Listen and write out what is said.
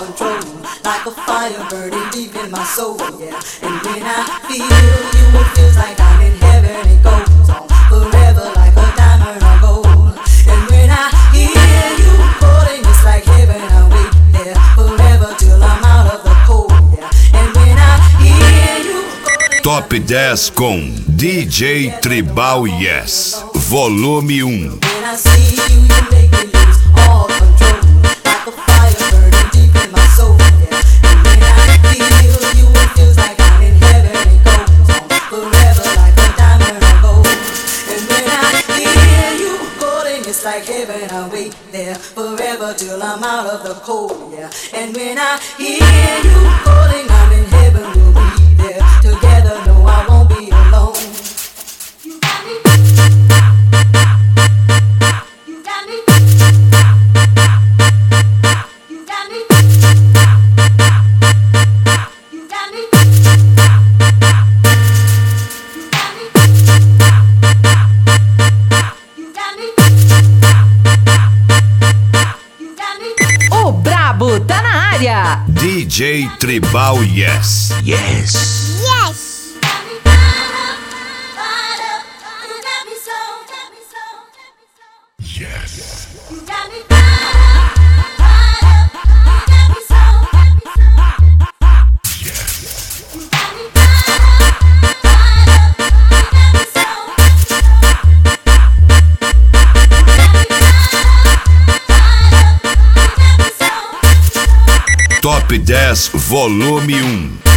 control, like a fire burning deep in my soul, yeah. And when I feel you, it feels like I'm in heaven. It goes on forever like a diamond or gold. And when I hear you calling, it's like heaven. I wait there forever till I'm out of the cold, yeah. And when I hear you calling, Top 10 com DJ Tribal Yes, volume 1. when I see you, you make me lose all control, like a fire burning deep in my soul, yeah. And when I feel you, it feels like I'm in heaven. It goes on forever like a diamond or gold. And when I hear you calling, it's like heaven. I wait there forever till I'm out of the cold, yeah. And when I hear you calling, I'm in heaven. We'll be there together. No, I won't be alone. You got me. You got me. You got me. You got me. You got me. You got me. O Brabo tá na área. DJ Tribal Yes. Yes. Top 10 volume 1.